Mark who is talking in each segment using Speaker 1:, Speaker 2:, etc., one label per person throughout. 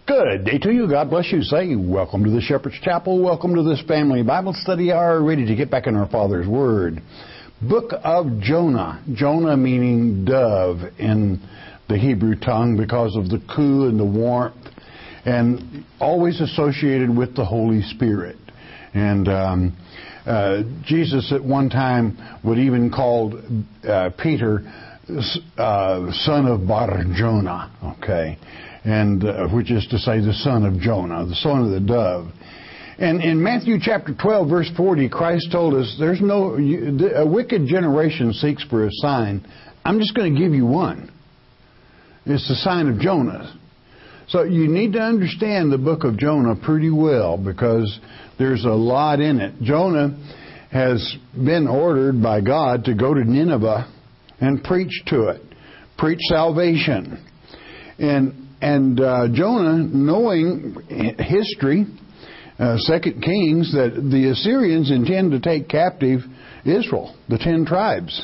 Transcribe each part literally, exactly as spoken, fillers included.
Speaker 1: Good day to you. God bless you. Say, welcome to the Shepherd's Chapel. Welcome to this family Bible study hour, ready to get back in our Father's Word. Book of Jonah. Jonah meaning dove in the Hebrew tongue because of the cool and the warmth, and always associated with the Holy Spirit. And um, uh, Jesus at one time would even call uh, Peter uh, son of Bar Jonah. Okay. And uh, which is to say the son of Jonah, the son of the dove. And in Matthew chapter twelve, verse forty, Christ told us, there's no, a wicked generation seeks for a sign. I'm just going to give you one. It's the sign of Jonah. So you need to understand the book of Jonah pretty well, because there's a lot in it. Jonah has been ordered by God to go to Nineveh and preach to it, preach salvation. And And uh, Jonah, knowing history, uh, Second Kings, that the Assyrians intend to take captive Israel, the ten tribes.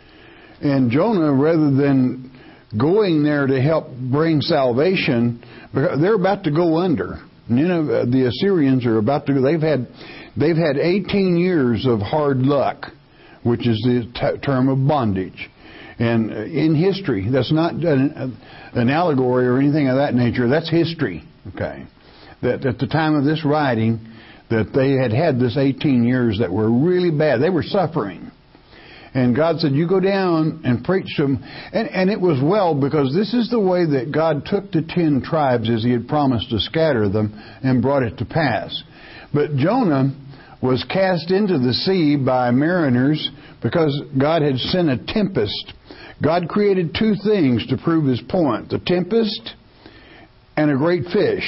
Speaker 1: And Jonah, rather than going there to help bring salvation, they're about to go under. Nineveh, the Assyrians are about to. They've had, they've had eighteen years of hard luck, which is the t- term of bondage. And in history, that's not an, an allegory or anything of that nature. That's history. Okay, that at the time of this writing, that they had had this eighteen years that were really bad. They were suffering, and God said, "You go down and preach them." And, and it was well, because this is the way that God took the ten tribes as He had promised to scatter them, and brought it to pass. But Jonah was cast into the sea by mariners because God had sent a tempest. God created two things to prove His point: the tempest and a great fish.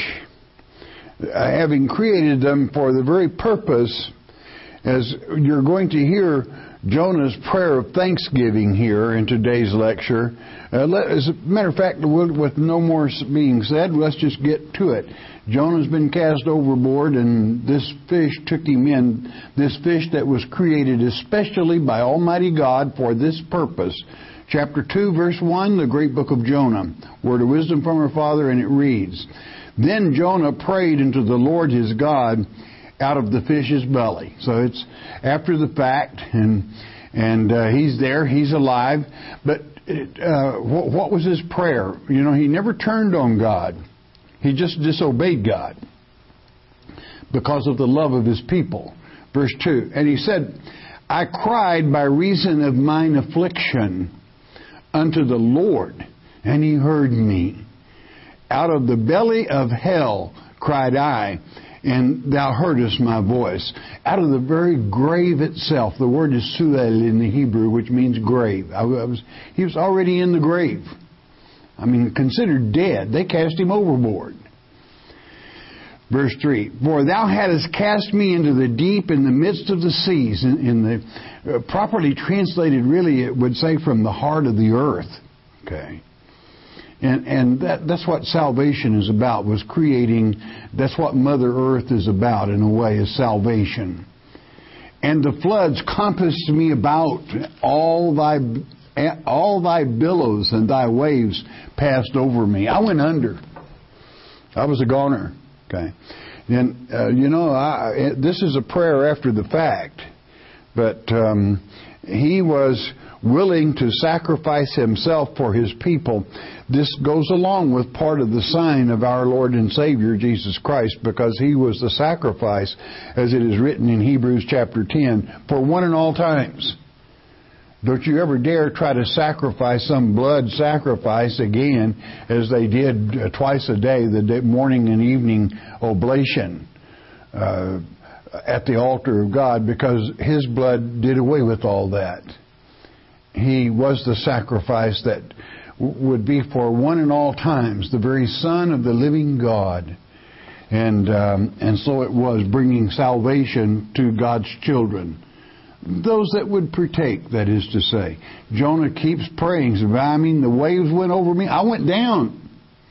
Speaker 1: Uh, having created them for the very purpose, as you're going to hear Jonah's prayer of thanksgiving here in today's lecture. Uh, let, as a matter of fact, with no more being said, let's just get to it. Jonah's been cast overboard, and this fish took him in. This fish that was created especially by Almighty God for this purpose. Chapter two, verse one, the great book of Jonah. Word of wisdom from our Father, and it reads, "Then Jonah prayed unto the Lord his God out of the fish's belly." So it's after the fact, and and uh, he's there, he's alive. But it, uh, what, what was his prayer? You know, he never turned on God. He just disobeyed God because of the love of His people. Verse two, "And he said, I cried by reason of mine affliction unto the Lord, and He heard me. Out of the belly of hell cried I, and Thou heardest my voice." Out of the very grave itself. The word is suel in the Hebrew, which means grave. I was, he was already in the grave. I mean, considered dead. They cast him overboard. Verse three, "For Thou hadst cast me into the deep in the midst of the seas." In, in the uh, properly translated, really, it would say from the heart of the earth. Okay, and and that that's what salvation is about. Was creating. That's what Mother Earth is about, in a way, is salvation. "And the floods compassed me about; all thy all thy billows and thy waves passed over me." I went under. I was a goner. Okay, and uh, you know, I, this is a prayer after the fact, but um, he was willing to sacrifice himself for his people. This goes along with part of the sign of our Lord and Savior Jesus Christ, because He was the sacrifice, as it is written in Hebrews chapter ten, for one and all times. Don't you ever dare try to sacrifice some blood sacrifice again, as they did uh, twice a day, the day, morning and evening oblation uh, at the altar of God, because His blood did away with all that. He was the sacrifice that w- would be for one and all times, the very Son of the living God. And, um, and so it was, bringing salvation to God's children. Those that would partake, that is to say. Jonah keeps praying. I mean, the waves went over me. I went down.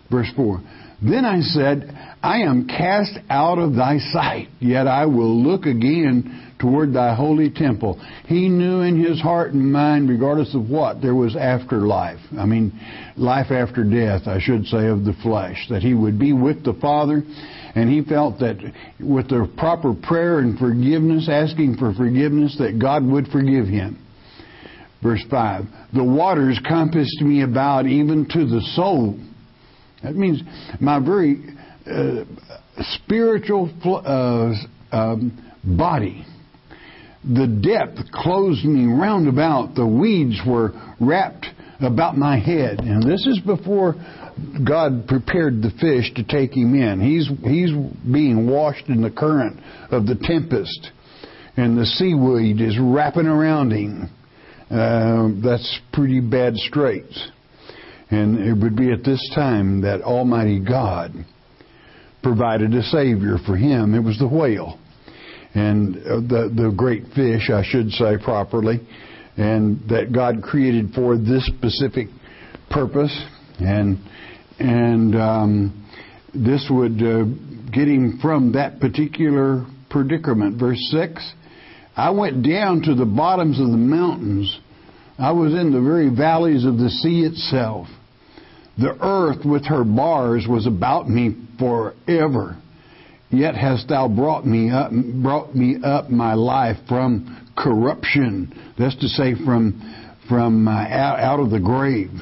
Speaker 1: Verse four. Then I said, I am cast out of thy sight, yet I will look again toward thy holy temple. He knew in his heart and mind, regardless of what, there was afterlife. I mean, life after death, I should say, of the flesh. That he would be with the Father. And he felt that with the proper prayer and forgiveness, asking for forgiveness, that God would forgive him. Verse five. The waters compassed me about, even to the soul. That means my very uh, spiritual uh, um, body. The depth closed me round about. The weeds were wrapped about my head. And this is before God prepared the fish to take him in. He's he's being washed in the current of the tempest. And the seaweed is wrapping around him. Uh, that's pretty bad straits. And it would be at this time that Almighty God provided a Savior for him. It was the whale. And the, the great fish, I should say properly. And that God created for this specific purpose. And and um, this would uh, get him from that particular predicament. Verse six. I went down to the bottoms of the mountains. I was in the very valleys of the sea itself. The earth with her bars was about me forever. Yet hast thou brought me up, brought me up my life from corruption. That's to say, from from uh, out, out of the grave,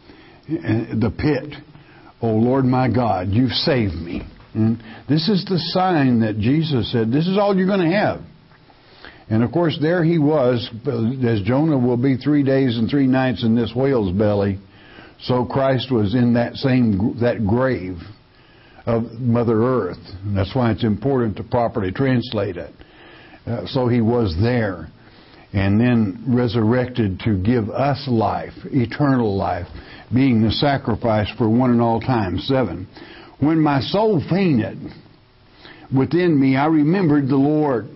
Speaker 1: the pit. O Lord my God, you've saved me. And this is the sign that Jesus said, this is all you're going to have. And of course, there he was, as Jonah will be three days and three nights in this whale's belly. So Christ was in that same that grave of Mother Earth. And that's why it's important to properly translate it. Uh, so he was there, and then resurrected to give us life, eternal life, being the sacrifice for one and all time. Seven. When my soul fainted within me, I remembered the Lord,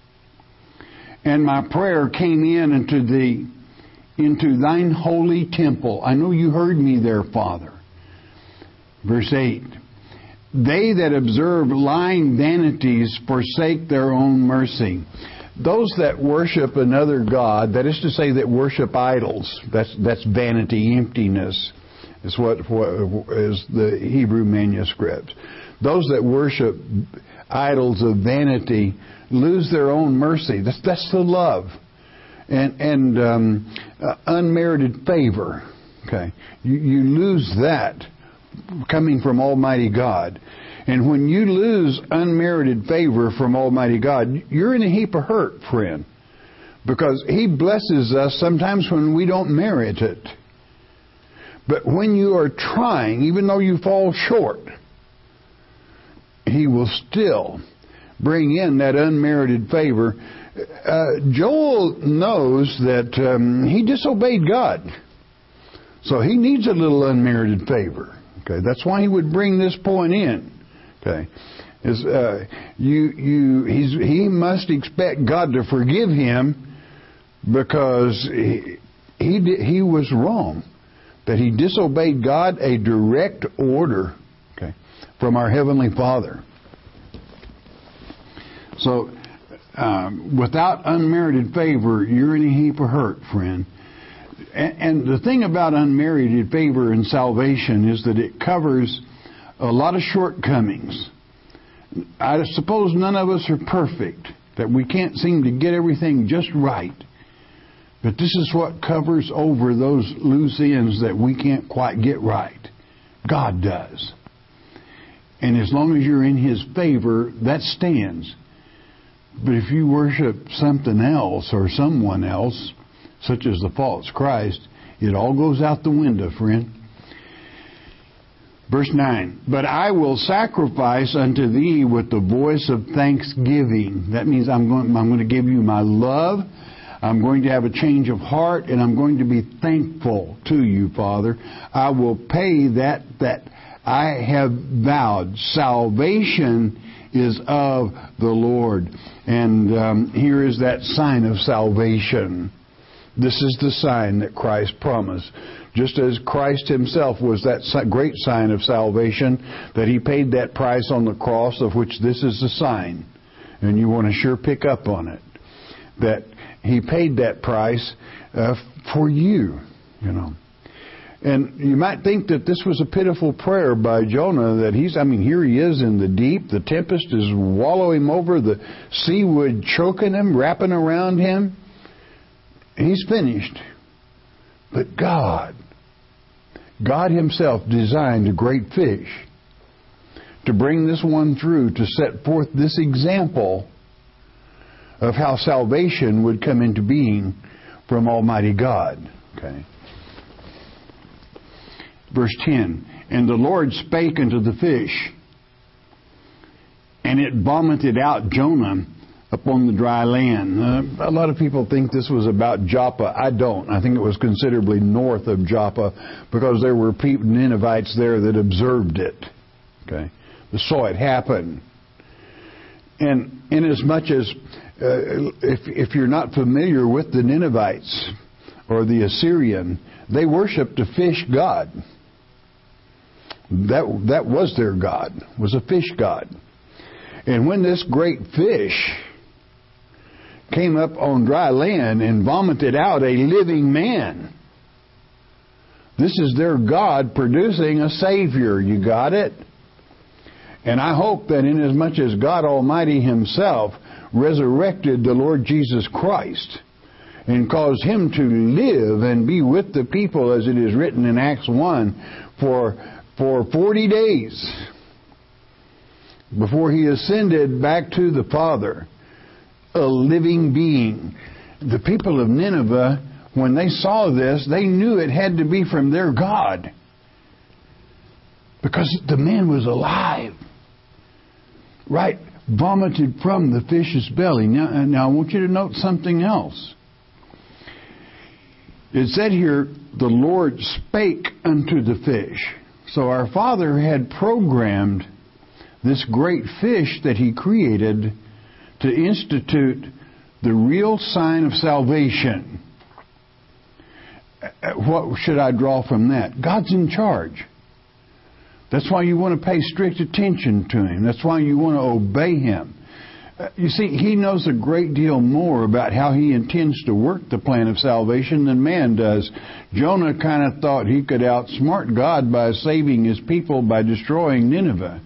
Speaker 1: and my prayer came in into the into thine holy temple. I know you heard me there, Father. Verse eight. They that observe lying vanities forsake their own mercy. Those that worship another god, that is to say that worship idols, that's that's vanity, emptiness, is what, what is the Hebrew manuscript. Those that worship idols of vanity lose their own mercy. That's that's the love. And and um, uh, unmerited favor. Okay, you, you lose that coming from Almighty God. And when you lose unmerited favor from Almighty God, you're in a heap of hurt, friend, because He blesses us sometimes when we don't merit it. But when you are trying, even though you fall short, He will still bring in that unmerited favor. Uh, Joel knows that um, he disobeyed God. So he needs a little unmerited favor. Okay, that's why he would bring this point in. Okay, is uh, you you he's he must expect God to forgive him because he he, he was wrong, that he disobeyed God, a direct order, okay, from our Heavenly Father. So, um, without unmerited favor, you're in a heap of hurt, friend. And, and the thing about unmerited favor in salvation is that it covers a lot of shortcomings. I suppose none of us are perfect, that we can't seem to get everything just right. But this is what covers over those loose ends that we can't quite get right. God does. And as long as you're in His favor, that stands. But if you worship something else or someone else, such as the false Christ, it all goes out the window, friend. Verse nine, but I will sacrifice unto thee with the voice of thanksgiving. That means I'm going, I'm going to give you my love. I'm going to have a change of heart, and I'm going to be thankful to you, Father. I will pay that that I have vowed. Salvation is of the Lord. And um, here is that sign of salvation. This is the sign that Christ promised. just as Christ himself was that great sign of salvation, that he paid that price on the cross, of which this is a sign. And you want to sure pick up on it. That he paid that price uh, for you, you know. And you might think that this was a pitiful prayer by Jonah, that he's, I mean, here he is in the deep, the tempest is wallowing him over, the seaweed choking him, wrapping around him. He's finished. But God, God himself designed a great fish to bring this one through, to set forth this example of how salvation would come into being from Almighty God. Okay. Verse ten, and the Lord spake unto the fish, and it vomited out Jonah upon the dry land. Uh, a lot of people think this was about Joppa. I don't. I think it was considerably north of Joppa, because there were people, Ninevites there that observed it. Okay, they saw it happen. And inasmuch as uh, if if you're not familiar with the Ninevites or the Assyrian, they worshipped a fish god. That that was their god, was a fish god. And when this great fish came up on dry land and vomited out a living man, this is their God producing a Savior. You got it? And I hope that inasmuch as God Almighty himself resurrected the Lord Jesus Christ and caused him to live and be with the people, as it is written in Acts one, for for forty days before he ascended back to the Father, a living being. The people of Nineveh, when they saw this, they knew it had to be from their God, because the man was alive, right, vomited from the fish's belly. Now, now I want you to note something else. It said here, the Lord spake unto the fish. So our Father had programmed this great fish that he created to institute the real sign of salvation. What should I draw from that? God's in charge. That's why you want to pay strict attention to him. That's why you want to obey him. You see, he knows a great deal more about how he intends to work the plan of salvation than man does. Jonah kind of thought he could outsmart God by saving his people by destroying Nineveh.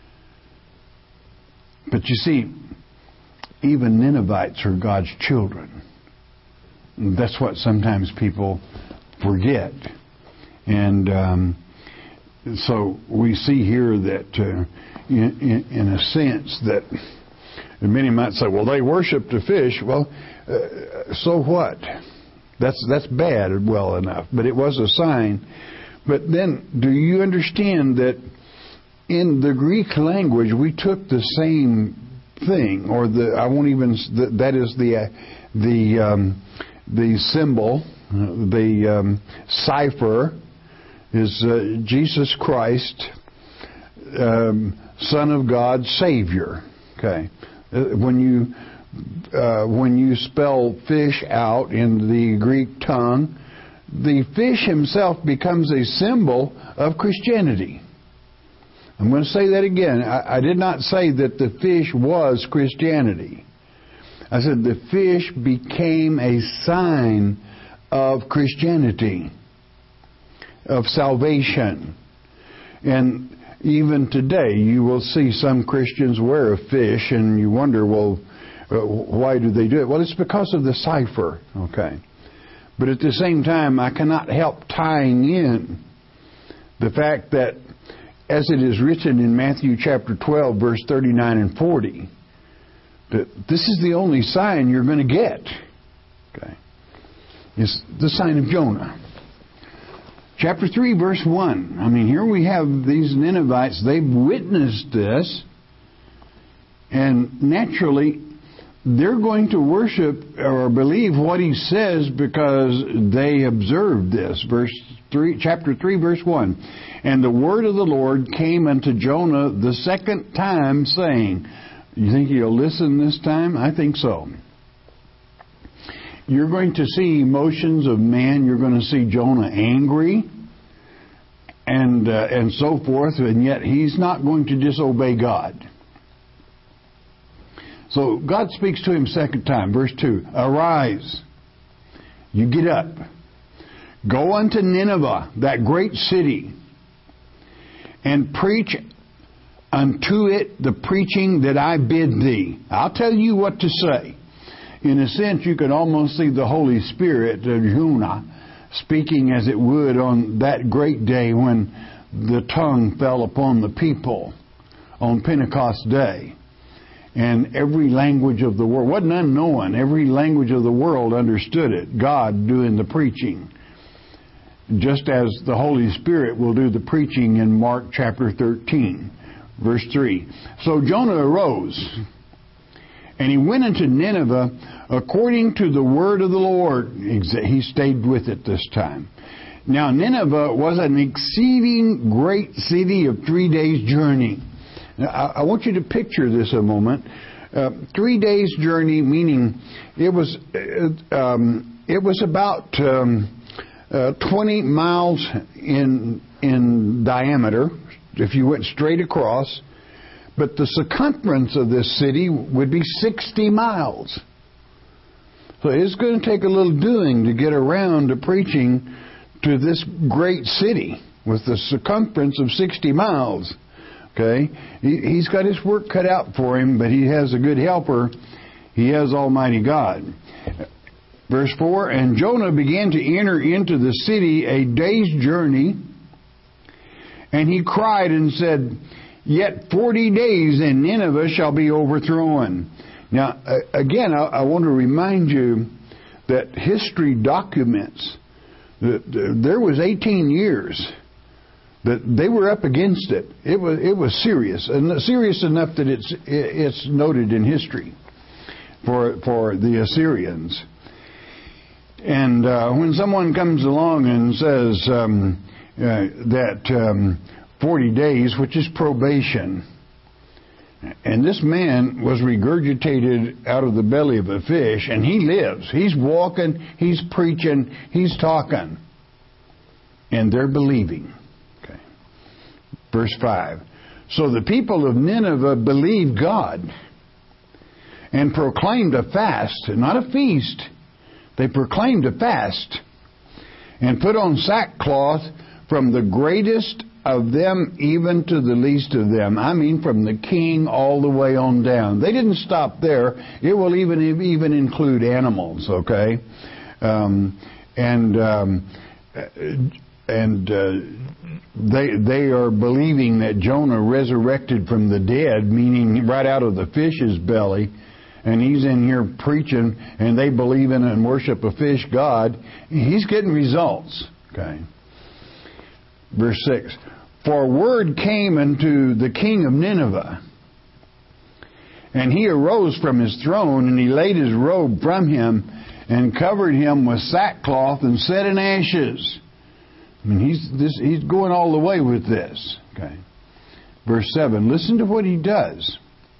Speaker 1: But you see, even Ninevites are God's children. That's what sometimes people forget. And um, so we see here that, uh, in, in, in a sense, that many might say, well, they worshipped a fish. Well, uh, so what? That's that's bad, well enough. But it was a sign. But then, do you understand that in the Greek language, we took the same thing, or the I won't even that is the uh, the um, the symbol, the um, cipher is uh, Jesus Christ, um, Son of God, Savior. Okay, uh, when you uh, when you spell fish out in the Greek tongue, the fish himself becomes a symbol of Christianity. I'm going to say that again. I, I did not say that the fish was Christianity. I said the fish became a sign of Christianity, of salvation. And even today, you will see some Christians wear a fish, and you wonder, well, why do they do it? Well, it's because of the cipher, okay? But at the same time, I cannot help tying in the fact that, as it is written in Matthew chapter twelve, verse thirty-nine and forty, that this is the only sign you're going to get. Okay, it's the sign of Jonah. Chapter three, verse one. I mean, here we have these Ninevites. They've witnessed this, and naturally, they're going to worship or believe what he says because they observed this. Verse three, chapter three, verse one. And the word of the Lord came unto Jonah the second time, saying, you think he'll listen this time? I think so. you're going to see emotions of man. You're going to see Jonah angry and uh, and so forth, and yet he's not going to disobey God. So God speaks to him second time, verse two. Arise, you get up, go unto Nineveh, that great city, and preach unto it the preaching that I bid thee. I'll tell you what to say. In a sense, you can almost see the Holy Spirit of Jonah speaking as it would on that great day when the tongue fell upon the people on Pentecost Day. And every language of the world, wasn't unknown, every language of the world understood it. God doing the preaching. Just as the Holy Spirit will do the preaching in Mark chapter thirteen, verse three. So Jonah arose, and he went into Nineveh according to the word of the Lord. He stayed with it this time. Now Nineveh was an exceeding great city of three days' journey. Now, I want you to picture this a moment. Uh, three days' journey, meaning it was uh, um, it was about um, uh, twenty miles in in diameter if you went straight across. But the circumference of this city would be sixty miles. So it's going to take a little doing to get around to preaching to this great city with the circumference of sixty miles. Okay? He, he's got his work cut out for him, but he has a good helper. He has Almighty God. Verse four, and Jonah began to enter into the city a day's journey, and he cried and said, yet forty days and Nineveh shall be overthrown. Now, again, I want to remind you that history documents that there was eighteen years that they were up against it. It was it was serious, and serious enough that it's it's noted in history for for the Assyrians. And uh, when someone comes along and says um, uh, that um, forty days, which is probation, and this man was regurgitated out of the belly of a fish, and he lives. He's walking, he's preaching, he's talking, and they're believing. Okay. Verse five. So the people of Nineveh believed God and proclaimed a fast, not a feast. They proclaimed a fast and put on sackcloth from the greatest of them even to the least of them. I mean, from the king all the way on down. They didn't stop there. It will even even include animals, okay? Um, and um, and uh, they they are believing that Jonah resurrected from the dead, meaning right out of the fish's belly. And he's in here preaching, and they believe in and worship a fish god. He's getting results. Okay. Verse six. For word came unto the king of Nineveh, and he arose from his throne, and he laid his robe from him, and covered him with sackcloth, and set in ashes. I mean, he's this. He's going all the way with this. Okay. Verse seven. Listen to what he does.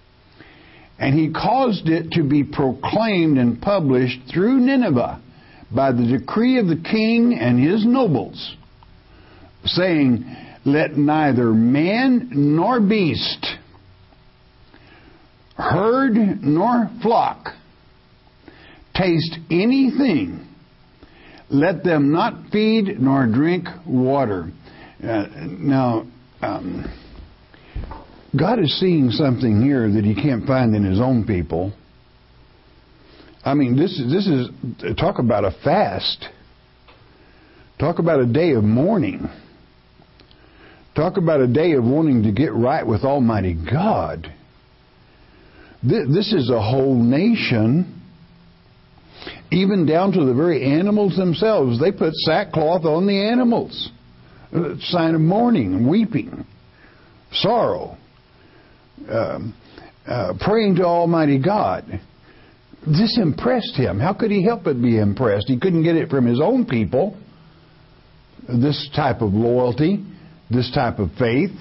Speaker 1: And he caused it to be proclaimed and published through Nineveh by the decree of the king and his nobles, saying, let neither man nor beast, herd nor flock, taste anything. Let them not feed nor drink water. Uh, now, um, God is seeing something here that He can't find in His own people. I mean, this is this is talk about a fast. Talk about a day of mourning. Talk about a day of wanting to get right with Almighty God. This is a whole nation, even down to the very animals themselves. They put sackcloth on the animals. A sign of mourning, weeping, sorrow. Um, uh, praying to Almighty God. This impressed him. How could he help but be impressed? He couldn't get it from his own people. This type of loyalty, this type of faith.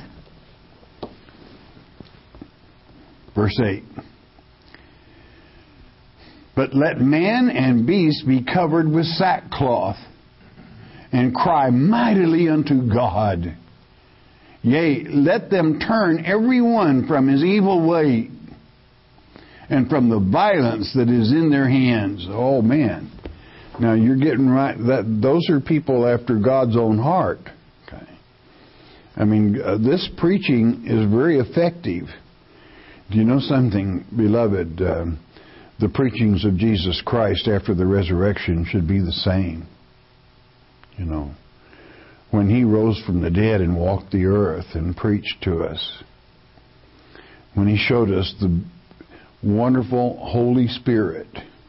Speaker 1: Verse eight. But let man and beast be covered with sackcloth, and cry mightily unto God. Yea, let them turn every one from his evil way, and from the violence that is in their hands. Oh man. Now you're getting right. That those are people after God's own heart. Okay. I mean, uh, this preaching is very effective. Do you know something, beloved? Um, the preachings of Jesus Christ after the resurrection should be the same. You know, when He rose from the dead and walked the earth and preached to us, when He showed us the wonderful Holy Spirit,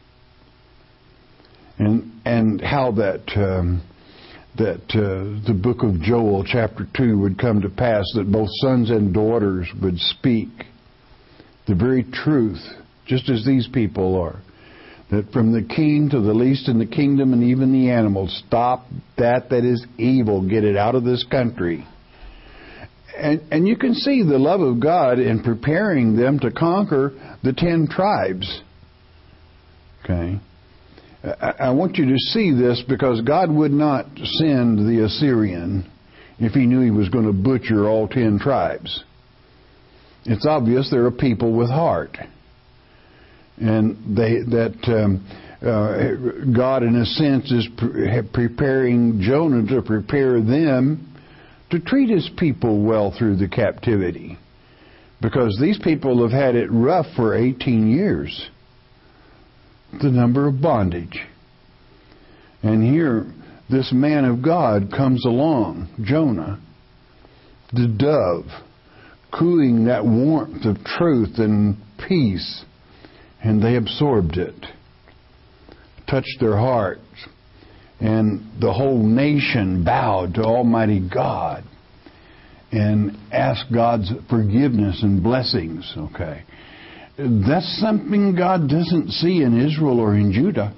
Speaker 1: and and how that um, that uh, the book of Joel chapter two would come to pass, that both sons and daughters would speak the very truth, just as these people are. That from the king to the least in the kingdom and even the animals, stop that that is evil, get it out of this country. And, and you can see the love of God in preparing them to conquer the ten tribes. Okay. I, I want you to see this, because God would not send the Assyrian if He knew He was going to butcher all ten tribes. It's obvious they're a people with heart. And they that um, uh, God, in a sense, is pre- preparing Jonah to prepare them to treat His people well through the captivity. Because these people have had it rough for eighteen years. The number of bondage. And here, this man of God comes along, Jonah, the dove, cooling that warmth of truth and peace. And they absorbed it, touched their hearts, and the whole nation bowed to Almighty God and asked God's forgiveness and blessings. Okay, that's something God doesn't see in Israel or in Judah.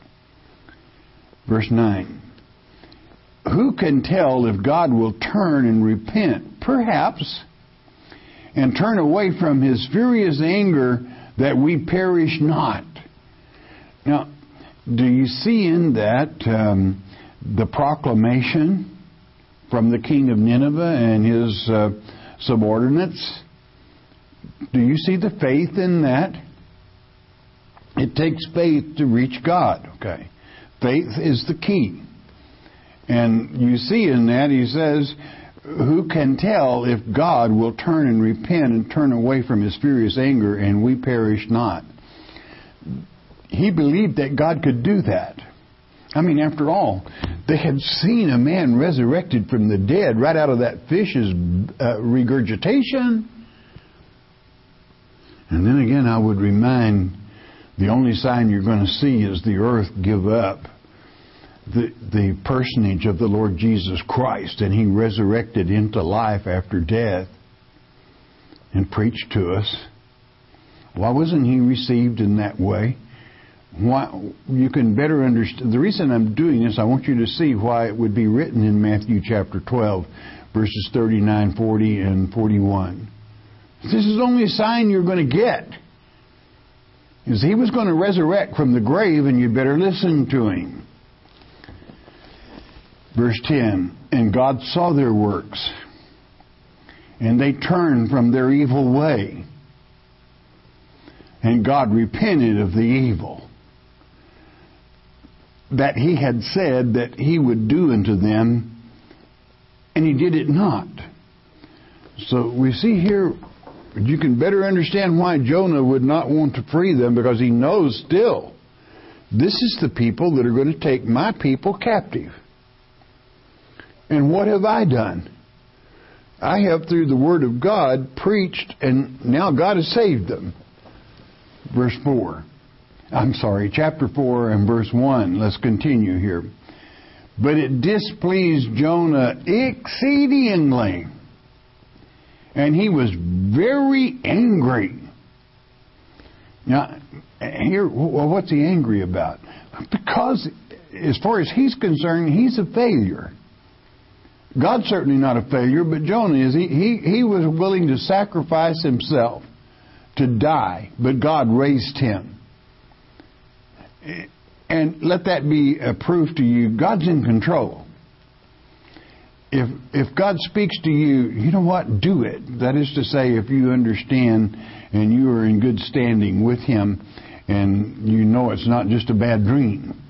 Speaker 1: Verse nine. Who can tell if God will turn and repent, perhaps, and turn away from His furious anger, that we perish not? Now, do you see in that um, the proclamation from the king of Nineveh and his uh, subordinates? Do you see the faith in that? It takes faith to reach God. Okay, faith is the key. And you see in that, he says, who can tell if God will turn and repent and turn away from His furious anger, and we perish not? He believed that God could do that. I mean, after all, they had seen a man resurrected from the dead right out of that fish's uh, regurgitation. And then again, I would remind, the only sign you're going to see is the earth give up the the personage of the Lord Jesus Christ, and He resurrected into life after death and preached to us. Why wasn't He received in that way? Why, you can better understand. The reason I'm doing this, I want you to see why it would be written in Matthew chapter twelve, verses thirty-nine, forty, and forty-one. This is only a sign you're going to get. Is He was going to resurrect from the grave, and you better listen to Him. Verse ten, and God saw their works, and they turned from their evil way, and God repented of the evil that He had said that He would do unto them, and He did it not. So we see here, you can better understand why Jonah would not want to free them, because he knows still, this is the people that are going to take my people captive. And what have I done? I have, through the Word of God, preached, and now God has saved them. Verse four. I'm sorry, chapter four and verse one. Let's continue here. But it displeased Jonah exceedingly, and he was very angry. Now, here, what's he angry about? Because, as far as he's concerned, he's a failure. God's certainly not a failure, but Jonah is. He, he, he was willing to sacrifice himself to die, but God raised him. And let that be a proof to you, God's in control. If if God speaks to you, you know what? Do it. That is to say, if you understand and you are in good standing with Him and you know it's not just a bad dream.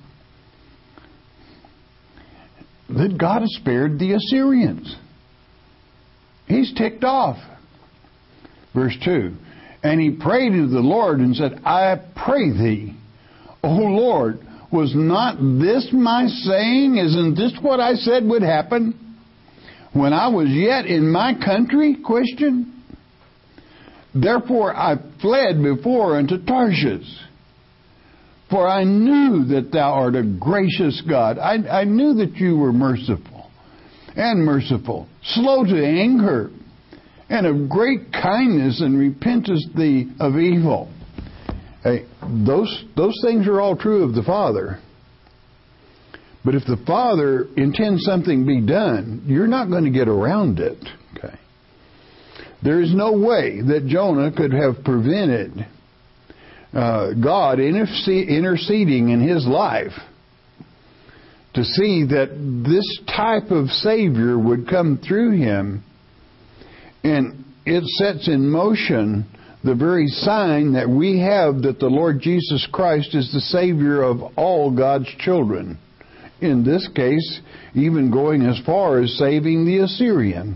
Speaker 1: That God has spared the Assyrians. He's ticked off. Verse two. And he prayed to the Lord and said, I pray thee, O Lord, was not this my saying? Isn't this what I said would happen? When I was yet in my country? Question. Therefore I fled before unto Tarshish. For I knew that thou art a gracious God. I, I knew that you were merciful and merciful, slow to anger, and of great kindness, and repentest thee of evil. Hey, those those things are all true of the Father. But if the Father intends something be done, you're not going to get around it. Okay. There is no way that Jonah could have prevented uh, God interce- interceding in his life to see that this type of Savior would come through him. And it sets in motion the very sign that we have that the Lord Jesus Christ is the Savior of all God's children. In this case, even going as far as saving the Assyrian.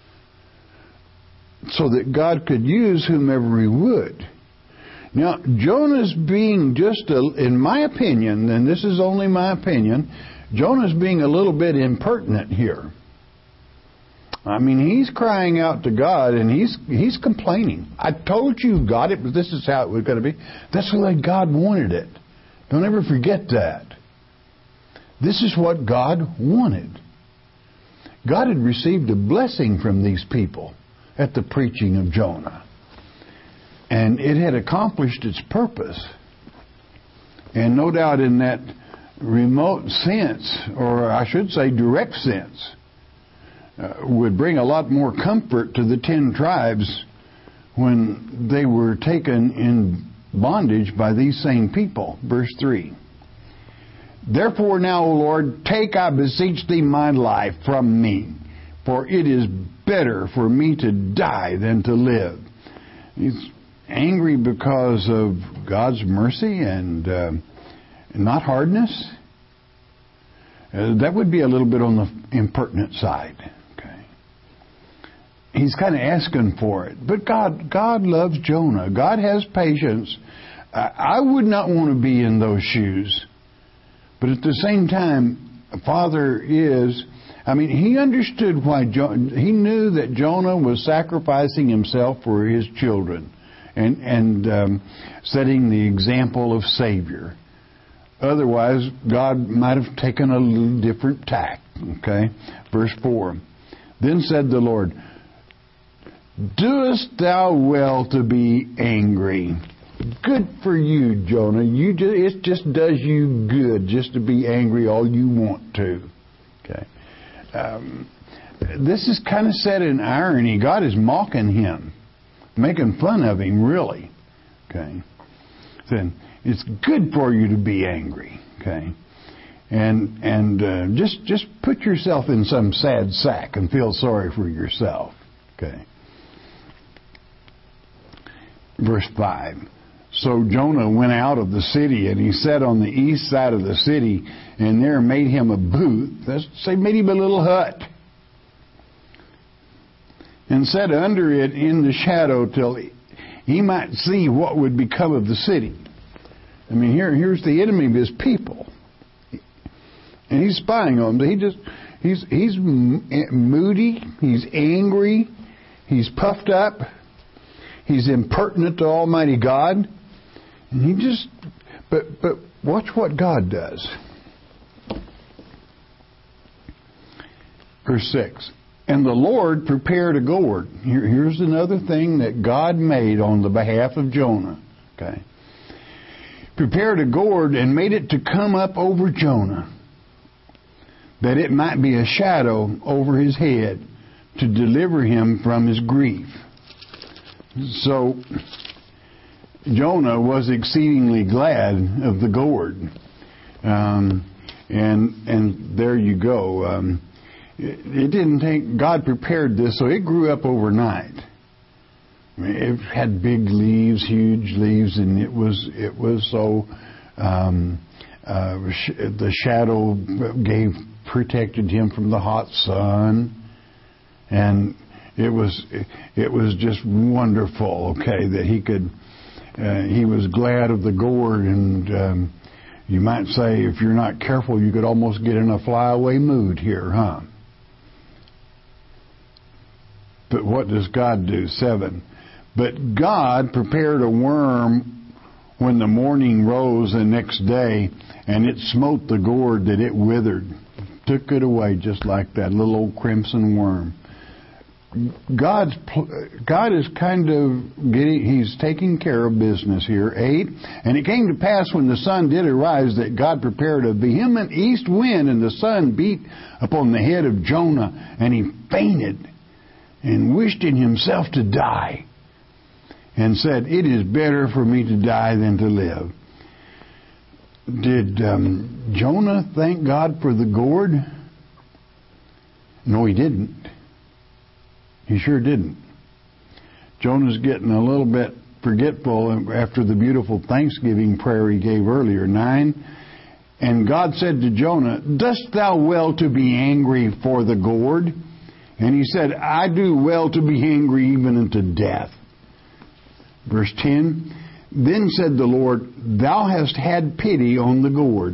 Speaker 1: So that God could use whomever He would. Now, Jonah's being just, a, in my opinion, and this is only my opinion, Jonah's being a little bit impertinent here. I mean, he's crying out to God, and he's he's complaining. I told you, God, it, this is how it was going to be. That's the way God wanted it. Don't ever forget that. This is what God wanted. God had received a blessing from these people at the preaching of Jonah. And it had accomplished its purpose. And no doubt in that remote sense, or I should say direct sense, uh, would bring a lot more comfort to the ten tribes when they were taken in bondage by these same people. Verse three. Therefore now, O Lord, take, I beseech thee, my life from me, for it is better for me to die than to live. He's angry because of God's mercy and uh, not hardness. Uh, that would be a little bit on the impertinent side. Okay, he's kind of asking for it, but God, God loves Jonah. God has patience. I, I would not want to be in those shoes. But at the same time, Father is, I mean, he understood why, jo- he knew that Jonah was sacrificing himself for his children and, and um, setting the example of Savior. Otherwise, God might have taken a little different tack. Okay? Verse four. Then said the Lord, doest thou well to be angry? Good for you, Jonah. You just, it just does you good just to be angry all you want to. Okay. Um, this is kind of set in irony. God is mocking him, making fun of him, really. Okay. Then it's good for you to be angry. Okay. And and uh, just just put yourself in some sad sack and feel sorry for yourself. Okay. Verse five. So Jonah went out of the city, and he sat on the east side of the city, and there made him a booth. That's say made him a little hut, and sat under it in the shadow till he, he might see what would become of the city. I mean, here here's the enemy of his people, and he's spying on them. He just he's he's moody, he's angry, he's puffed up, he's impertinent to Almighty God. And he just, but but watch what God does. Verse six. And the Lord prepared a gourd. Here, here's another thing that God made on the behalf of Jonah. Okay. Prepared a gourd and made it to come up over Jonah, that it might be a shadow over his head to deliver him from his grief. So Jonah was exceedingly glad of the gourd. Um, and and there you go. Um, it, it didn't take, God prepared this, so it grew up overnight. I mean, it had big leaves, huge leaves, and it was it was so um, uh, sh- the shadow gave protected him from the hot sun, and it was it was just wonderful. Okay, that he could uh, he was glad of the gourd, and um, you might say if you're not careful, you could almost get in a flyaway mood here, huh? But what does God do? Seven. But God prepared a worm when the morning rose the next day, and it smote the gourd that it withered. Took it away just like that little old crimson worm. God's God is kind of getting, He's taking care of business here. Eight. And it came to pass when the sun did arise that God prepared a vehement east wind, and the sun beat upon the head of Jonah, and he fainted and wished in himself to die, and said, "It is better for me to die than to live." Did um, Jonah thank God for the gourd? No, he didn't. He sure didn't. Jonah's getting a little bit forgetful after the beautiful Thanksgiving prayer he gave earlier. Nine. And God said to Jonah, "Dost thou well to be angry for the gourd?" And he said, "I do well to be angry even unto death." Verse ten. Then said the Lord, "Thou hast had pity on the gourd."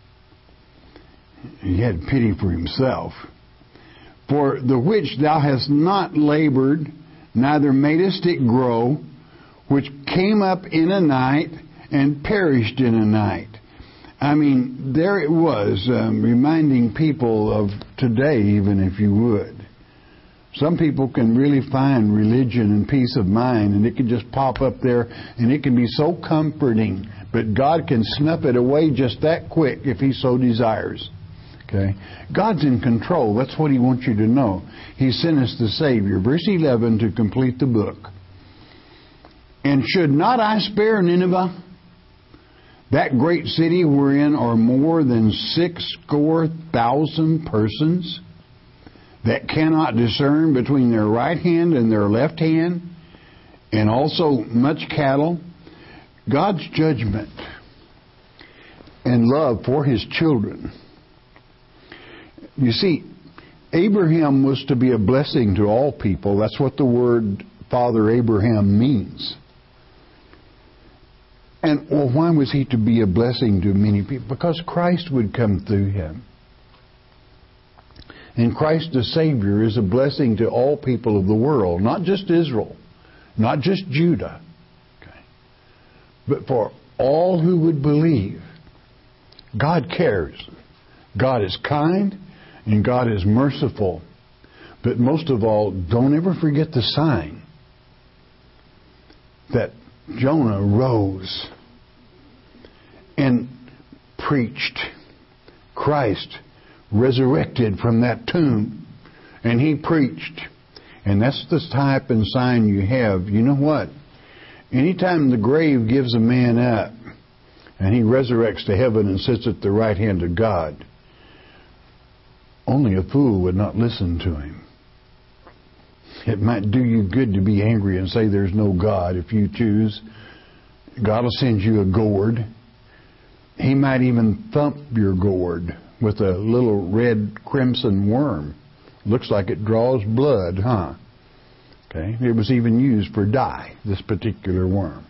Speaker 1: He had pity for himself. "For the which thou hast not labored, neither madest it grow, which came up in a night and perished in a night." I mean, there it was, um, reminding people of today, even if you would. Some people can really find religion and peace of mind, and it can just pop up there, and it can be so comforting. But God can snuff it away just that quick if He so desires. Okay, God's in control. That's what He wants you to know. He sent us the Savior. Verse eleven to complete the book. "And should not I spare Nineveh, that great city wherein are more than six score thousand persons, that cannot discern between their right hand and their left hand, and also much cattle?" God's judgment and love for His children. You see, Abraham was to be a blessing to all people. That's what the word Father Abraham means. And well, why was he to be a blessing to many people? Because Christ would come through him. And Christ the Savior is a blessing to all people of the world, not just Israel, not just Judah, okay, but for all who would believe. God cares. God is kind and God is merciful. But most of all, don't ever forget the sign that Jonah rose and preached Christ resurrected from that tomb, and he preached. And that's the type and sign you have. You know what? Anytime the grave gives a man up and he resurrects to heaven and sits at the right hand of God, only a fool would not listen to him. It might do you good to be angry and say there's no God if you choose. God will send you a gourd. He might even thump your gourd with a little red crimson worm. Looks like it draws blood, huh? Okay. It was even used for dye, this particular worm.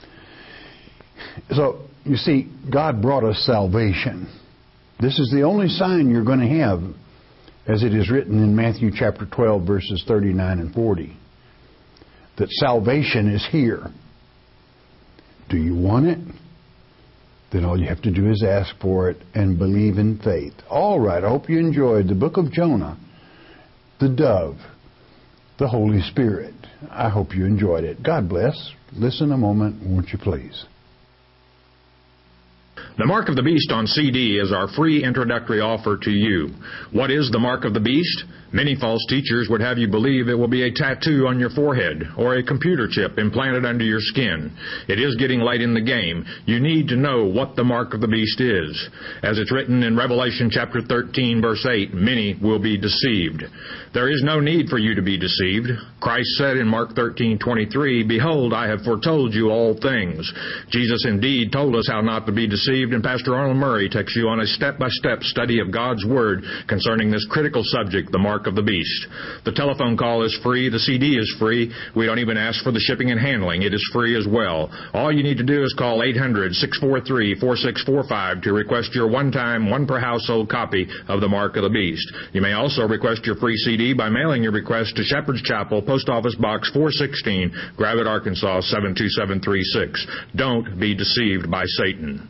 Speaker 1: So, you see, God brought us salvation. This is the only sign you're going to have, as it is written in Matthew chapter twelve, verses thirty-nine and forty, that salvation is here. Do you want it? Then all you have to do is ask for it and believe in faith. All right, I hope you enjoyed the book of Jonah, the dove, the Holy Spirit. I hope you enjoyed it. God bless. Listen a moment, won't you please?
Speaker 2: The Mark of the Beast on C D is our free introductory offer to you. What is the Mark of the Beast? Many false teachers would have you believe it will be a tattoo on your forehead or a computer chip implanted under your skin. It is getting late in the game. You need to know what the Mark of the Beast is. As it's written in Revelation chapter thirteen, verse eight, many will be deceived. There is no need for you to be deceived. Christ said in Mark thirteen twenty-three, "Behold, I have foretold you all things." Jesus indeed told us how not to be deceived, and Pastor Arnold Murray takes you on a step-by-step study of God's Word concerning this critical subject, the Mark of the Beast. The telephone call is free. The C D is free. We don't even ask for the shipping and handling. It is free as well. All you need to do is call eight hundred, six four three, four six four five to request your one-time, one-per-household copy of the Mark of the Beast. You may also request your free C D by mailing your request to Shepherd's Chapel, Post Office Box four sixteen, Gravette, Arkansas seven two seven three six. Don't be deceived by Satan.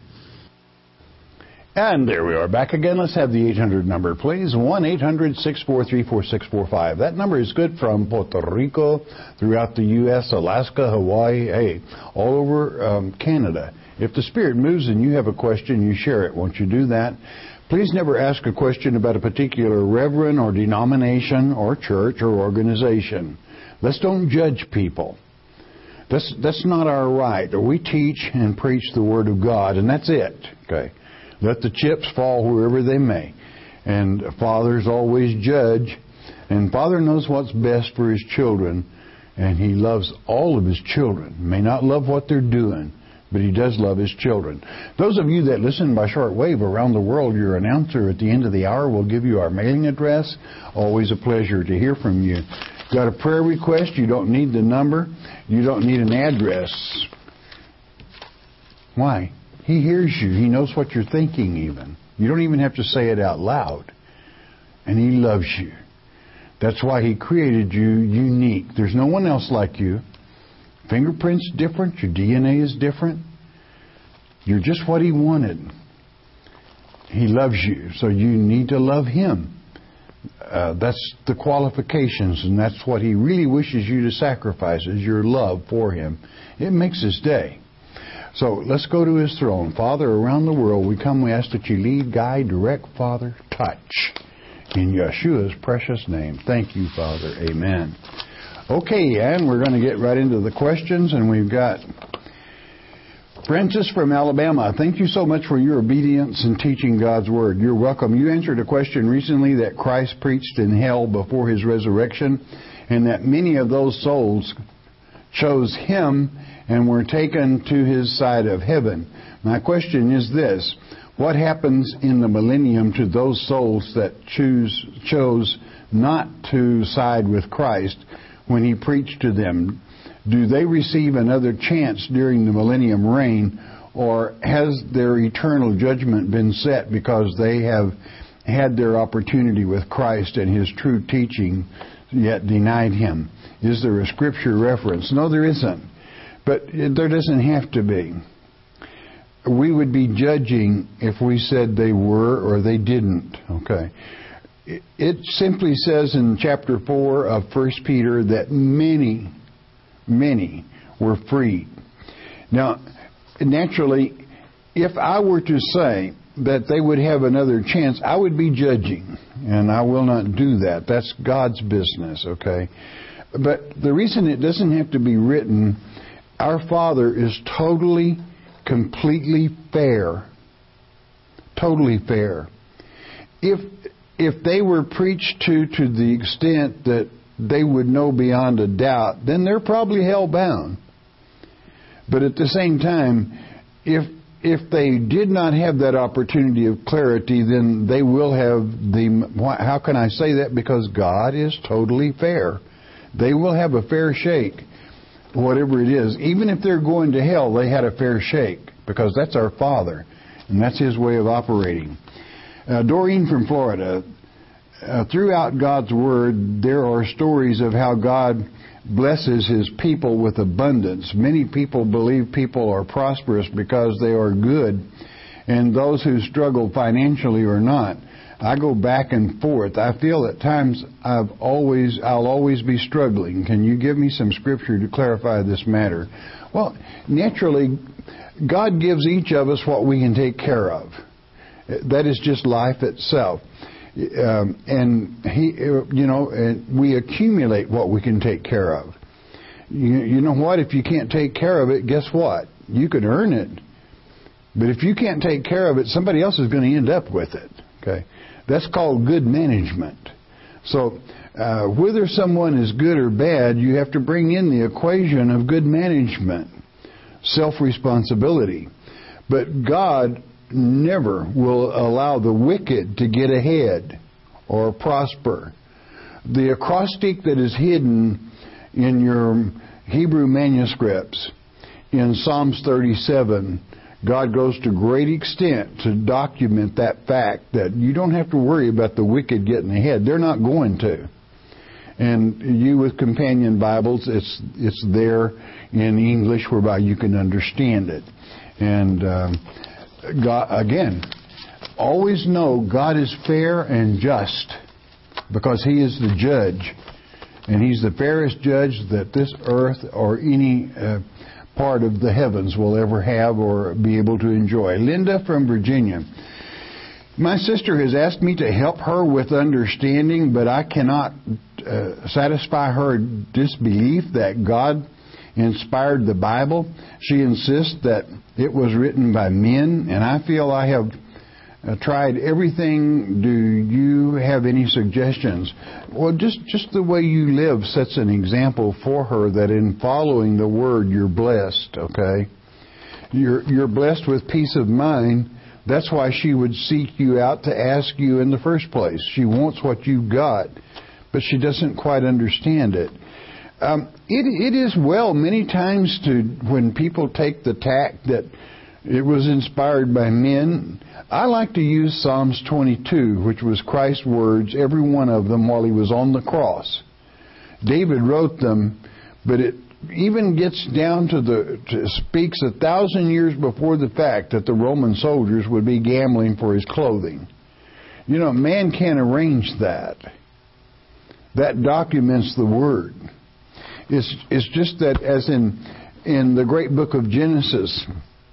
Speaker 1: And there we are back again. Let's have the eight hundred number, please. one eight hundred, six four three, four six four five. That number is good from Puerto Rico, throughout the U S, Alaska, Hawaii, hey, all over um, Canada. If the Spirit moves and you have a question, you share it. Won't you do that? Please never ask a question about a particular reverend or denomination or church or organization. Let's don't judge people. That's, that's not our right. We teach and preach the Word of God, and that's it. Okay. Let the chips fall wherever they may. And Father's always judge. And Father knows what's best for His children. And He loves all of His children. May not love what they're doing, but He does love His children. Those of you that listen by shortwave around the world, your announcer at the end of the hour will give you our mailing address. Always a pleasure to hear from you. Got a prayer request? You don't need the number. You don't need an address. Why? He hears you. He knows what you're thinking even. You don't even have to say it out loud. And He loves you. That's why He created you unique. There's no one else like you. Fingerprints different. Your D N A is different. You're just what He wanted. He loves you. So you need to love Him. Uh, that's the qualifications. And that's what He really wishes you to sacrifice, is your love for Him. It makes His day. So let's go to His throne. Father, around the world we come, we ask that You lead, guide, direct, Father, touch. In Yeshua's precious name. Thank You, Father. Amen. Okay, and we're going to get right into the questions, and we've got Francis from Alabama. Thank you so much for your obedience in teaching God's Word. You're welcome. You answered a question recently that Christ preached in hell before His resurrection, and that many of those souls chose Him and were taken to His side of heaven. My question is this: what happens in the millennium to those souls that choose chose not to side with Christ when He preached to them? Do they receive another chance during the millennium reign, or has their eternal judgment been set because they have had their opportunity with Christ and His true teaching, yet denied Him? Is there a scripture reference? No, there isn't. But there doesn't have to be. We would be judging if we said they were or they didn't. Okay. It simply says in chapter four of First Peter that many, many were freed. Now, naturally, if I were to say that they would have another chance, I would be judging. And I will not do that. That's God's business, okay? But the reason it doesn't have to be written, our Father is totally, completely fair. Totally fair. If if they were preached to to the extent that they would know beyond a doubt, then they're probably hell-bound. But at the same time, if if they did not have that opportunity of clarity, then they will have the... How can I say that? Because God is totally fair. They will have a fair shake, whatever it is. Even if they're going to hell, they had a fair shake, because that's our Father, and that's His way of operating. Uh, Doreen from Florida, uh, throughout God's Word, there are stories of how God blesses His people with abundance. Many people believe people are prosperous because they are good, and those who struggle financially are not. I go back and forth. I feel at times I've always, I'll always be struggling. Can you give me some scripture to clarify this matter? Well, naturally, God gives each of us what we can take care of. That is just life itself. Um, and he, you know, we accumulate what we can take care of. You, you know what? If you can't take care of it, guess what? You can earn it. But if you can't take care of it, somebody else is going to end up with it. Okay, that's called good management. So uh, whether someone is good or bad, you have to bring in the equation of good management, self-responsibility. But God never will allow the wicked to get ahead or prosper. The acrostic that is hidden in your Hebrew manuscripts in Psalms thirty-seven, God goes to great extent to document that fact that you don't have to worry about the wicked getting ahead. They're not going to. And you with companion Bibles, it's it's there in English whereby you can understand it. And um, God, again, always know God is fair and just because He is the judge. And He's the fairest judge that this earth or any uh, part of the heavens will ever have or be able to enjoy. Linda from Virginia. My sister has asked me to help her with understanding, but I cannot uh, satisfy her disbelief that God inspired the Bible. She insists that it was written by men, and I feel I have uh, tried everything. Do you have any suggestions? Well, just, just the way you live sets an example for her that in following the Word, you're blessed, okay? You're, you're blessed with peace of mind. That's why she would seek you out to ask you in the first place. She wants what you've got, but she doesn't quite understand it. Um, it, it is well many times to when people take the tack that it was inspired by men. I like to use Psalms twenty-two, which was Christ's words, every one of them while He was on the cross. David wrote them, but it even gets down to the, to, speaks a thousand years before the fact that the Roman soldiers would be gambling for his clothing. You know, man can't arrange that. That documents the Word. It's, it's just that as in, in the great book of Genesis,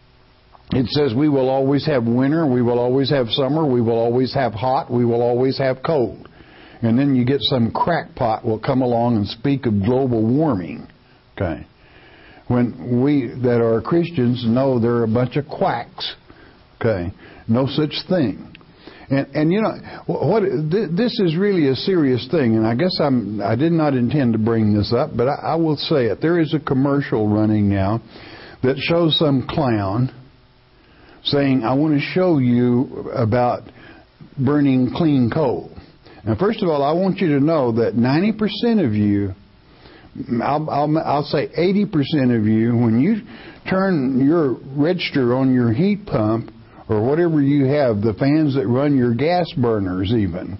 Speaker 1: it says we will always have winter, we will always have summer, we will always have hot, we will always have cold. And then you get some crackpot will come along and speak of global warming. Okay. When we that are Christians know they're a bunch of quacks. Okay. No such thing. And, and you know, what this is really a serious thing, and I guess I'm, I did not intend to bring this up, but I, I will say it. There is a commercial running now that shows some clown saying, I want to show you about burning clean coal. Now, first of all, I want you to know that ninety percent of you, I'll, I'll, I'll say eighty percent of you, when you turn your register on your heat pump, or whatever you have, the fans that run your gas burners even,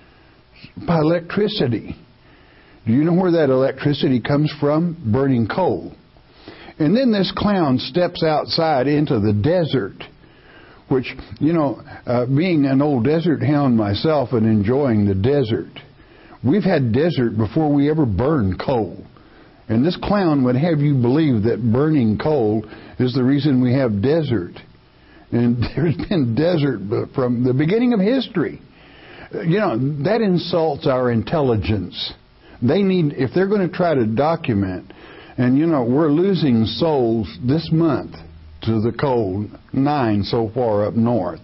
Speaker 1: by electricity. Do you know where that electricity comes from? Burning coal. And then this clown steps outside into the desert, which, you know, uh, being an old desert hound myself and enjoying the desert, we've had desert before we ever burned coal. And this clown would have you believe that burning coal is the reason we have desert. And there's been desert from the beginning of history. You know, that insults our intelligence. They need, if they're going to try to document, and you know, we're losing souls this month to the cold, nine so far up north.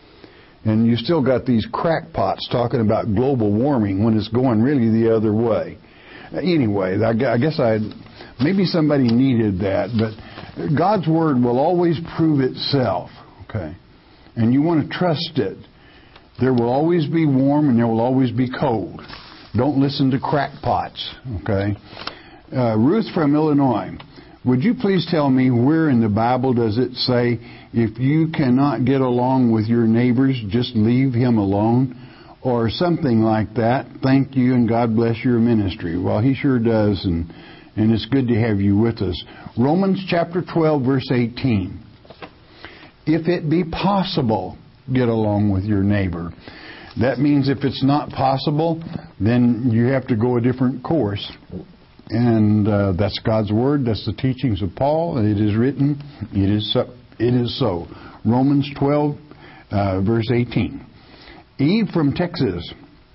Speaker 1: And you still got these crackpots talking about global warming when it's going really the other way. Anyway, I guess I maybe somebody needed that, but God's Word will always prove itself. Okay, and you want to trust it. There will always be warm and there will always be cold. Don't listen to crackpots. Okay, uh, Ruth from Illinois, would you please tell me where in the Bible does it say if you cannot get along with your neighbors, just leave him alone, or something like that? Thank you and God bless your ministry. Well, He sure does, and and it's good to have you with us. Romans chapter twelve, verse eighteen. If it be possible, get along with your neighbor. That means if it's not possible, then you have to go a different course. And uh, that's God's Word. That's the teachings of Paul. And it is written. It is so. It is so. Romans twelve, uh, verse eighteen. Eve from Texas.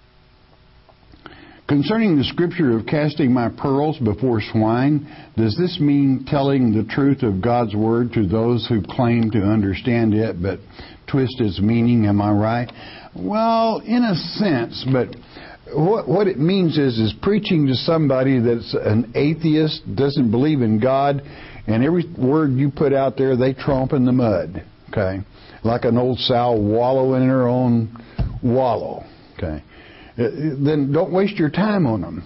Speaker 1: Concerning the scripture of casting my pearls before swine, does this mean telling the truth of God's Word to those who claim to understand it but twist its meaning? Am I right? Well, in a sense, but what what it means is is preaching to somebody that's an atheist, doesn't believe in God, and every word you put out there, they tromp in the mud. Okay, like an old sow wallowing in her own wallow. Okay. Then don't waste your time on them.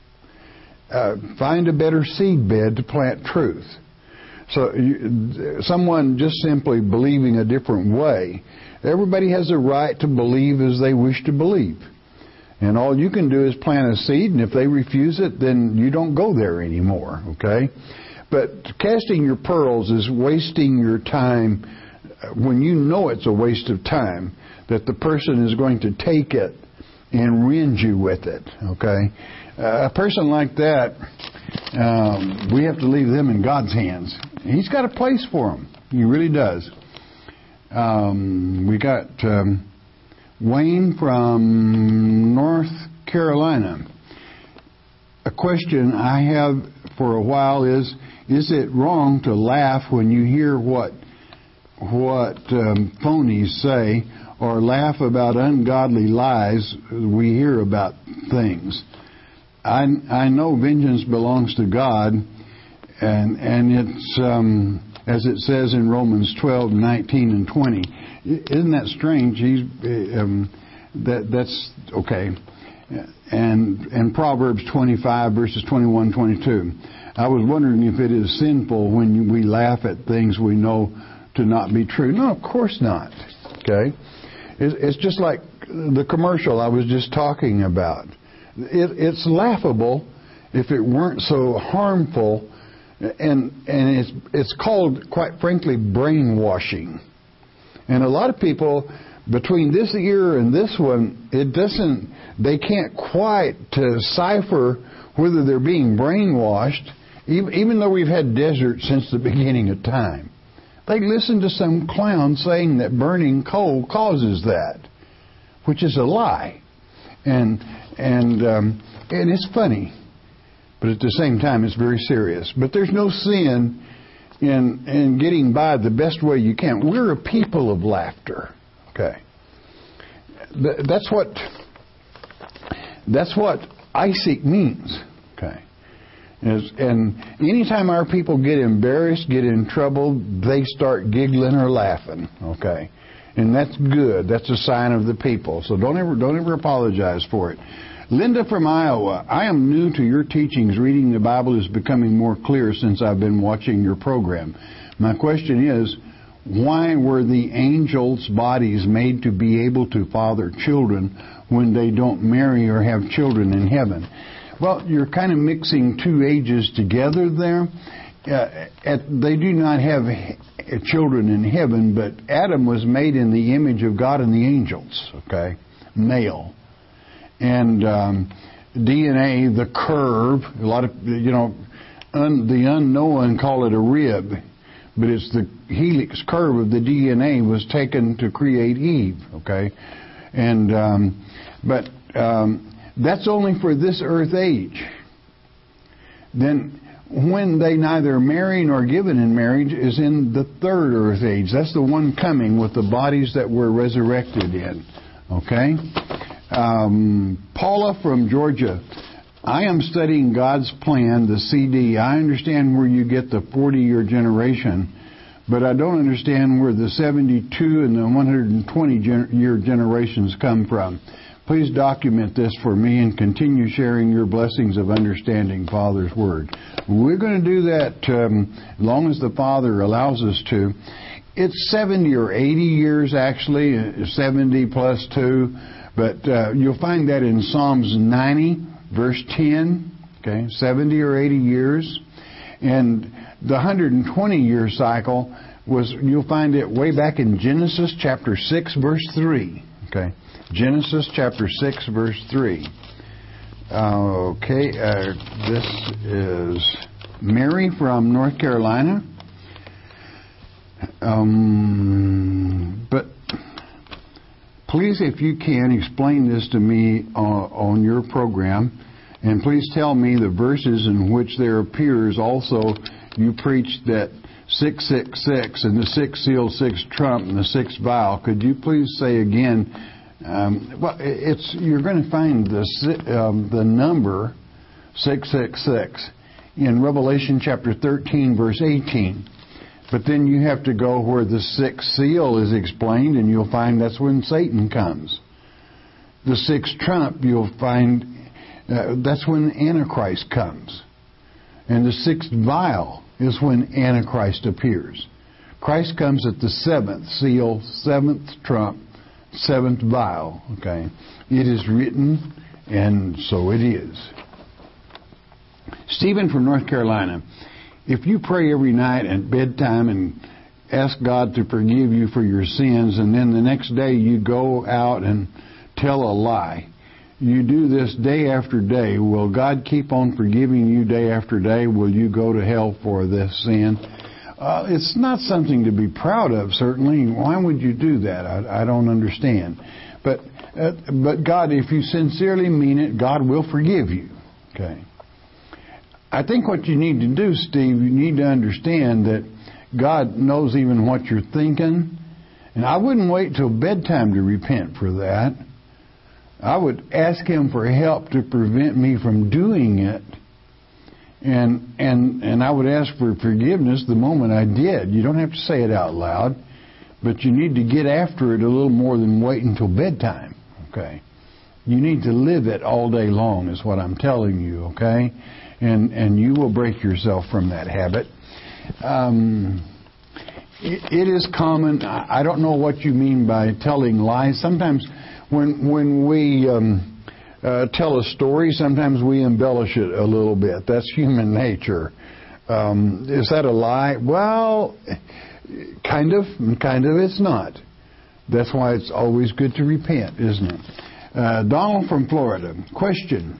Speaker 1: Uh, find a better seed bed to plant truth. So you, someone just simply believing a different way, everybody has a right to believe as they wish to believe. And all you can do is plant a seed, and if they refuse it, then you don't go there anymore, okay? But casting your pearls is wasting your time when you know it's a waste of time, that the person is going to take it and rend you with it, okay? Uh, a person like that, um, we have to leave them in God's hands. He's got a place for them. He really does. Um, we got um, Wayne from North Carolina. A question I have for a while is, is it wrong to laugh when you hear what what um, phonies say, or laugh about ungodly lies we hear about things? I, I know vengeance belongs to God, and and it's um, as it says in Romans twelve, nineteen, and twenty. Isn't that strange? He's um, that that's okay. And and Proverbs twenty-five, verses twenty-one, twenty-two. I was wondering if it is sinful when we laugh at things we know to not be true. No, of course not. Okay. It's just like the commercial I was just talking about. It, it's laughable if it weren't so harmful, and and it's it's called, quite frankly, brainwashing. And a lot of people, between this ear and this one, it doesn't. They can't quite decipher whether they're being brainwashed, even, even though we've had deserts since the beginning of time. They listen to some clown saying that burning coal causes that, which is a lie, and and um, and it's funny, but at the same time it's very serious. But there's no sin in in getting by the best way you can. We're a people of laughter. Okay, that's what that's what Isaac means. Okay. Is, and anytime our people get embarrassed, get in trouble, they start giggling or laughing. Okay, and that's good. That's a sign of the people. So don't ever don't ever apologize for it. Linda from Iowa. I am new to your teachings. Reading the Bible is becoming more clear since I've been watching your program. My question is, why were the angels' bodies made to be able to father children when they don't marry or have children in heaven? Well, you're kind of mixing two ages together there. Uh, at, they do not have children in heaven, but Adam was made in the image of God and the angels, okay, male. And um, D N A, the curve, a lot of, you know, un, the unknown call it a rib, but it's the helix curve of the D N A was taken to create Eve, okay? And, um, but... Um, That's only for this earth age. Then when they neither marry nor given in marriage is in the third earth age. That's the one coming with the bodies that were resurrected in. Okay? Um, Paula from Georgia. I am studying God's plan, the C D. I understand where you get the forty-year generation, but I don't understand where the seventy-two and the one hundred twenty-year generations come from. Please document this for me and continue sharing your blessings of understanding Father's Word. We're going to do that um, as long as the Father allows us to. It's seventy or eighty years, actually, seventy plus two, but uh, you'll find that in Psalms ninety, verse ten, okay, seventy or eighty years. And the one hundred twenty-year cycle was, you'll find it way back in Genesis chapter six, verse three. Okay. Genesis chapter six, verse three. Uh, okay, uh, this is Mary from North Carolina. Um, but please, if you can, explain this to me uh, on your program. And please tell me the verses in which there appears also you preach that six six six and the six seal, six trump, and the six vial. Could you please say again? Um, well, it's you're going to find the um, the number six six six in Revelation chapter thirteen, verse eighteen. But then you have to go where the sixth seal is explained, and you'll find that's when Satan comes. The sixth trump, you'll find uh, that's when Antichrist comes. And the sixth vial is when Antichrist appears. Christ comes at the seventh seal, seventh trump, seventh vial. Okay, it is written, and so it is. Stephen from North Carolina. If you pray every night at bedtime and ask God to forgive you for your sins, and then the next day you go out and tell a lie, you do this day after day, will God keep on forgiving you day after day? Will you go to hell for this sin? Uh, it's not something to be proud of, certainly. Why would you do that? I, I don't understand. But, uh, but God, if you sincerely mean it, God will forgive you. Okay. I think what you need to do, Steve, you need to understand that God knows even what you're thinking. And I wouldn't wait till bedtime to repent for that. I would ask Him for help to prevent me from doing it. And and and I would ask for forgiveness the moment I did. You don't have to say it out loud, but you need to get after it a little more than wait until bedtime. Okay? You need to live it all day long is what I'm telling you, okay? And and you will break yourself from that habit. Um, it, it is common. I don't know what you mean by telling lies. Sometimes when when we um, uh, tell a story, sometimes we embellish it a little bit. That's human nature. Um, is that a lie? Well, kind of, kind of. It's not. That's why it's always good to repent, isn't it? Uh, Donald from Florida. Question.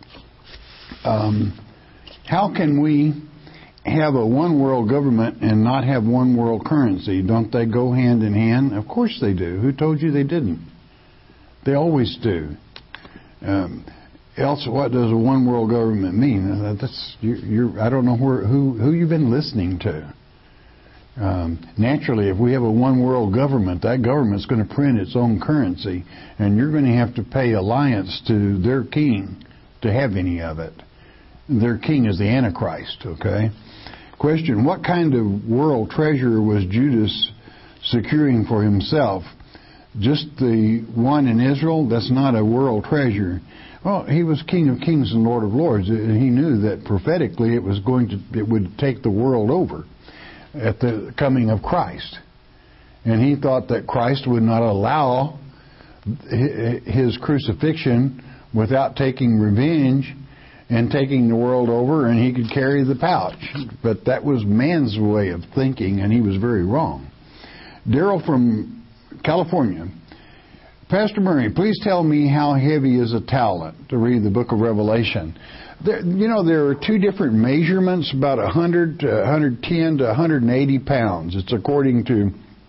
Speaker 1: Um, how can we have a one world government and not have one world currency? Don't they go hand in hand? Of course they do. Who told you they didn't? They always do. Um, else, what does a one world government mean? That's you're, you're, I don't know where, who who you've been listening to. Um, naturally, if we have a one world government, that government's going to print its own currency, and you're going to have to pay alliance to their king to have any of it. Their king is the Antichrist, okay? Question, what kind of world treasure was Judas securing for himself? Just the one in Israel? That's not a world treasure. Well, he was King of Kings and Lord of Lords. He knew that prophetically it was going to, it would take the world over at the coming of Christ. And he thought that Christ would not allow his crucifixion without taking revenge and taking the world over, and he could carry the pouch. But that was man's way of thinking, and he was very wrong. Daryl from California. Pastor Murray, please tell me how heavy is a talent to read the book of Revelation. There, you know, there are two different measurements, about one hundred to one hundred ten to one hundred eighty pounds. It's according to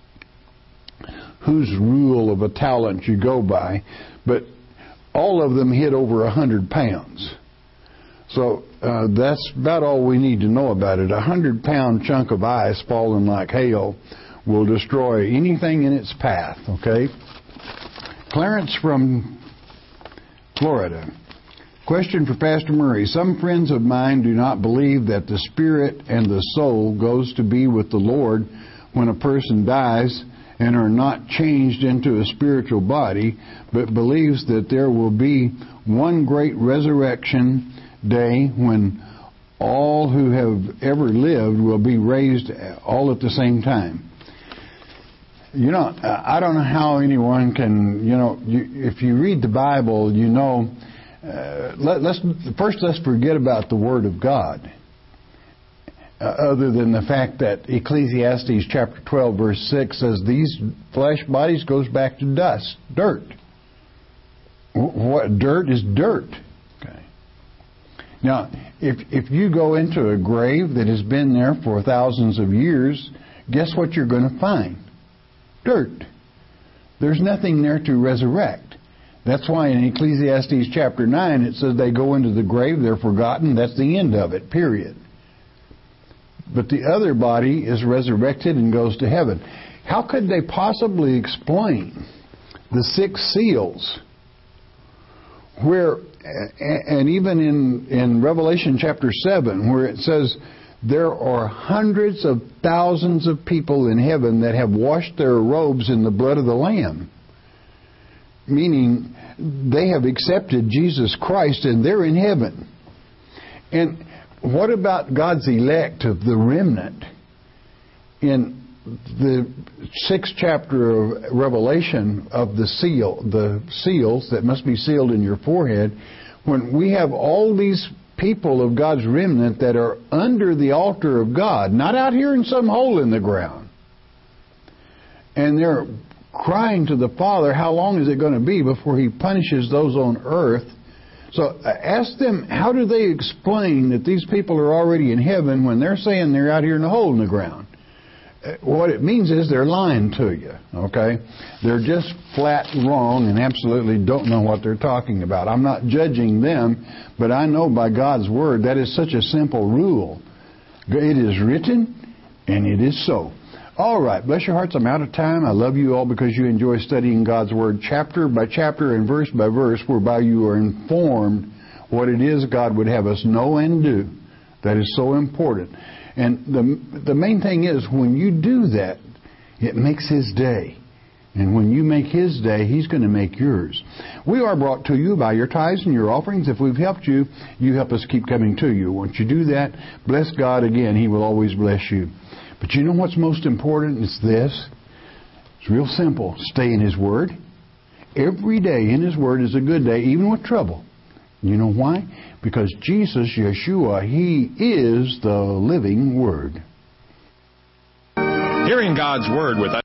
Speaker 1: whose rule of a talent you go by. But all of them hit over one hundred pounds. So uh, that's about all we need to know about it. A hundred-pound chunk of ice falling like hail will destroy anything in its path, okay? Clarence from Florida. Question for Pastor Murray. Some friends of mine do not believe that the spirit and the soul goes to be with the Lord when a person dies and are not changed into a spiritual body, but believes that there will be one great resurrection day when all who have ever lived will be raised all at the same time. You know, I don't know how anyone can, you know, you, if you read the Bible, you know, uh, let, let's first let's forget about the Word of God. Uh, uh, other than the fact that Ecclesiastes chapter twelve verse six says these flesh bodies goes back to dust, dirt. What dirt is dirt. Okay. Now, if if you go into a grave that has been there for thousands of years, guess what you're going to find? Dirt. There's nothing there to resurrect. That's why in Ecclesiastes chapter nine it says they go into the grave, they're forgotten. That's the end of it, period. But the other body is resurrected and goes to heaven. How could they possibly explain the six seals where, and even in, in Revelation chapter seven, where it says there are hundreds of thousands of people in heaven that have washed their robes in the blood of the Lamb? Meaning they have accepted Jesus Christ and they're in heaven. And what about God's elect of the remnant? In the sixth chapter of Revelation of the seal, the seals that must be sealed in your forehead, when we have all these people of God's remnant that are under the altar of God, not out here in some hole in the ground, and they're crying to the Father, how long is it going to be before He punishes those on earth? So ask them, how do they explain that these people are already in heaven when they're saying they're out here in the hole in the ground? What it means is they're lying to you, okay? They're just flat wrong and absolutely don't know what they're talking about. I'm not judging them, but I know by God's Word that is such a simple rule. It is written, and it is so. All right, bless your hearts, I'm out of time. I love you all because you enjoy studying God's Word chapter by chapter and verse by verse, whereby you are informed what it is God would have us know and do. That is so important. And the the main thing is, when you do that, it makes His day. And when you make His day, He's going to make yours. We are brought to you by your tithes and your offerings. If we've helped you, you help us keep coming to you. Once you do that, bless God again. He will always bless you. But you know what's most important? It's this. It's real simple. Stay in His Word. Every day in His Word is a good day, even with trouble. You know why? Because Jesus, Yeshua, He is the living Word.
Speaker 2: Hearing God's Word with us.